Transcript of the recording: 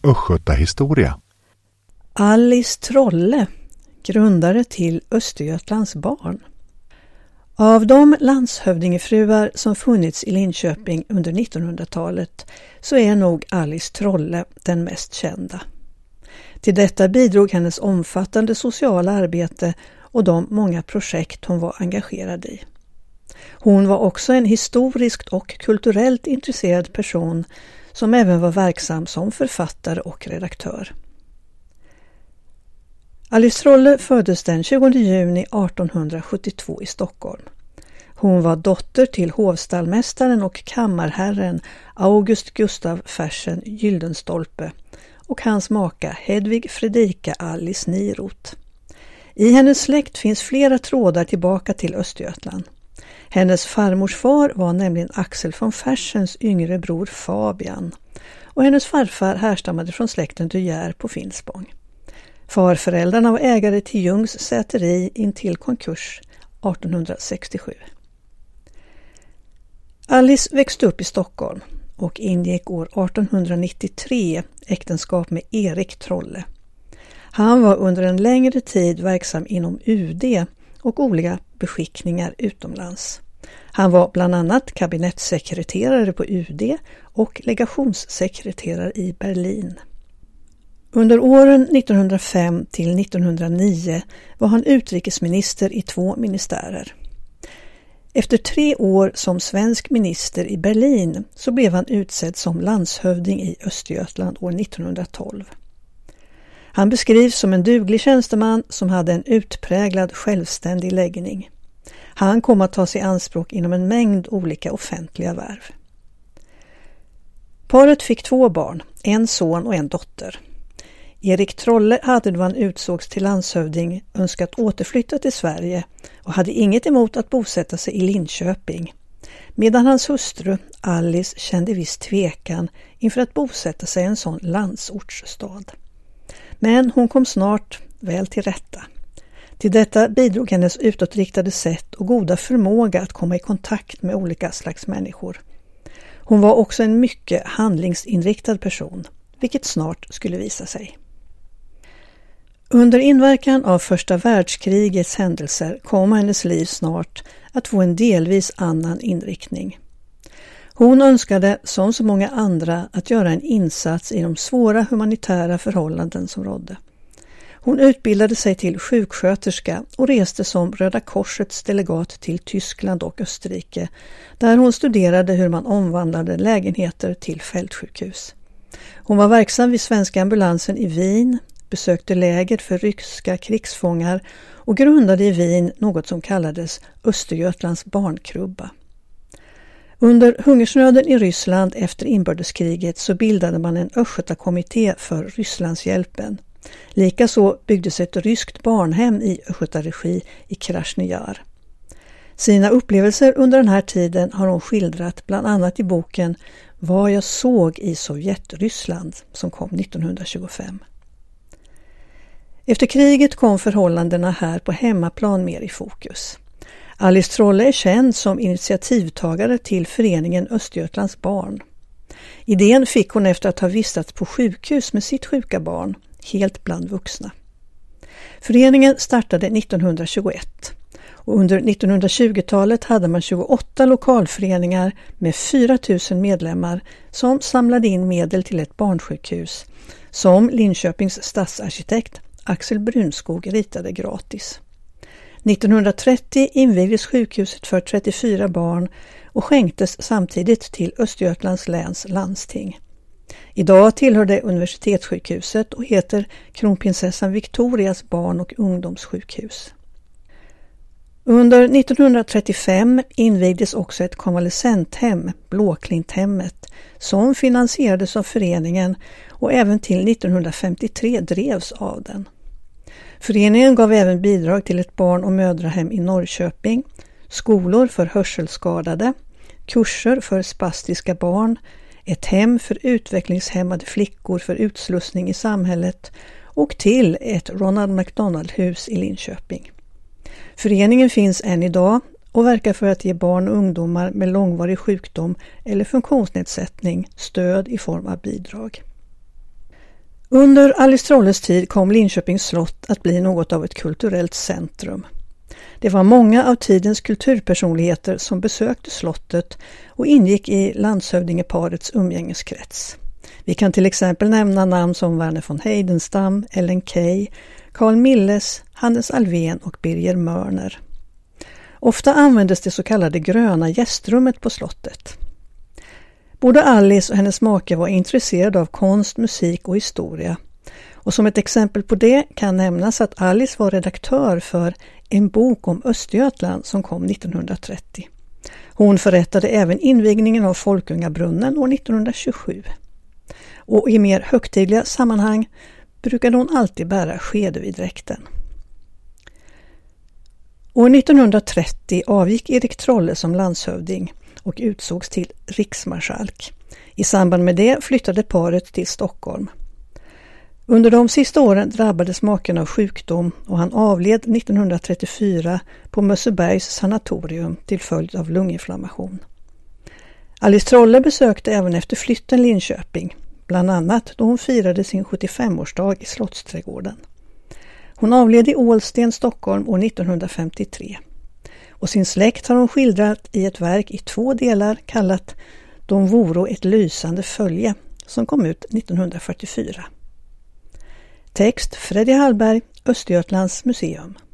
Östgötahistoria. Alice Trolle, grundare till Östergötlands barn. Av de landshövdingefruar som funnits i Linköping under 1900-talet så är nog Alice Trolle den mest kända. Till detta bidrog hennes omfattande sociala arbete och de många projekt hon var engagerad i. Hon var också en historiskt och kulturellt intresserad person som även var verksam som författare och redaktör. Alice Trolle föddes den 20 juni 1872 i Stockholm. Hon var dotter till hovstallmästaren och kammarherren August Gustav Fersen Gyldenstolpe och hans maka Hedvig Fredrika Alice Niroth. I hennes släkt finns flera trådar tillbaka till Östergötland. Hennes farmors far var nämligen Axel von Fersens yngre bror Fabian och hennes farfar härstammade från släkten De Geer på Finspång. Farföräldrarna var ägare till Ljungs säteri intill konkurs 1867. Alice växte upp i Stockholm och ingick år 1893 äktenskap med Erik Trolle. Han var under en längre tid verksam inom UD och olika beskickningar utomlands. Han var bland annat kabinettssekreterare på UD och legationssekreterare i Berlin. Under åren 1905 till 1909 var han utrikesminister i 2 ministärer. Efter 3 år som svensk minister i Berlin så blev han utsedd som landshövding i Östergötland år 1912. Han beskrivs som en duglig tjänsteman som hade en utpräglad självständig läggning. Han kom att ta sig anspråk inom en mängd olika offentliga värv. Paret fick 2 barn, en son och en dotter. Erik Trolle hade då han utsågs till landshövding önskat återflytta till Sverige och hade inget emot att bosätta sig i Linköping, medan hans hustru Alice kände viss tvekan inför att bosätta sig i en sån landsortsstad. Men hon kom snart väl till rätta. Till detta bidrog hennes utåtriktade sätt och goda förmåga att komma i kontakt med olika slags människor. Hon var också en mycket handlingsinriktad person, vilket snart skulle visa sig. Under inverkan av första världskrigets händelser kom hennes liv snart att få en delvis annan inriktning. Hon önskade, som så många andra, att göra en insats i de svåra humanitära förhållanden som rådde. Hon utbildade sig till sjuksköterska och reste som Röda Korsets delegat till Tyskland och Österrike, där hon studerade hur man omvandlade lägenheter till fältsjukhus. Hon var verksam vid svenska ambulansen i Wien, besökte läger för ryska krigsfångar och grundade i Wien något som kallades Östergötlands barnkrubba. Under hungersnöden i Ryssland efter inbördeskriget så bildade man en Östgötakommitté för Rysslandshjälpen. Likaså byggdes ett ryskt barnhem i Östgötaregi i Krasnijar. Sina upplevelser under den här tiden har hon skildrat bland annat i boken Vad jag såg i Sovjetryssland som kom 1925. Efter kriget kom förhållandena här på hemmaplan mer i fokus. Alice Trolle är känd som initiativtagare till föreningen Östergötlands barn. Idén fick hon efter att ha vistats på sjukhus med sitt sjuka barn, helt bland vuxna. Föreningen startade 1921 och under 1920-talet hade man 28 lokalföreningar med 4 000 medlemmar som samlade in medel till ett barnsjukhus som Linköpings stadsarkitekt Axel Brunskog ritade gratis. 1930 invigdes sjukhuset för 34 barn och skänktes samtidigt till Östergötlands läns landsting. Idag tillhör det universitetssjukhuset och heter Kronprinsessan Victorias barn- och ungdomssjukhus. Under 1935 invigdes också ett konvalescenthem, Blåklinthemmet, som finansierades av föreningen och även till 1953 drevs av den. Föreningen gav även bidrag till ett barn- och mödrahem i Norrköping, skolor för hörselskadade, kurser för spastiska barn, ett hem för utvecklingshämmade flickor för utslussning i samhället och till ett Ronald McDonald-hus i Linköping. Föreningen finns än idag och verkar för att ge barn och ungdomar med långvarig sjukdom eller funktionsnedsättning stöd i form av bidrag. Under Alice Trolles tid kom Linköpings slott att bli något av ett kulturellt centrum. Det var många av tidens kulturpersonligheter som besökte slottet och ingick i landshövdingeparets umgängeskrets. Vi kan till exempel nämna namn som Verner von Heidenstam, Ellen Key, Carl Milles, Hannes Alfvén och Birger Mörner. Ofta användes det så kallade gröna gästrummet på slottet. Både Alice och hennes make var intresserade av konst, musik och historia. Och som ett exempel på det kan nämnas att Alice var redaktör för En bok om Östergötland som kom 1930. Hon förrättade även invigningen av Folkungabrunnen år 1927. Och i mer högtidliga sammanhang brukade hon alltid bära skedevidräkten. År 1930 avgick Erik Trolle som landshövding och utsågs till riksmarskalk. I samband med det flyttade paret till Stockholm. Under de sista åren drabbades maken av sjukdom och han avled 1934 på Mössebergs sanatorium till följd av lunginflammation. Alice Trolle besökte även efter flytten Linköping, bland annat då hon firade sin 75-årsdag i Slottsträdgården. Hon avled i Ålsten, Stockholm år 1953. Och sin släkt har hon skildrat i ett verk i 2 delar kallat De voro ett lysande följe som kom ut 1944. Text Freddy Hallberg, Östergötlands museum.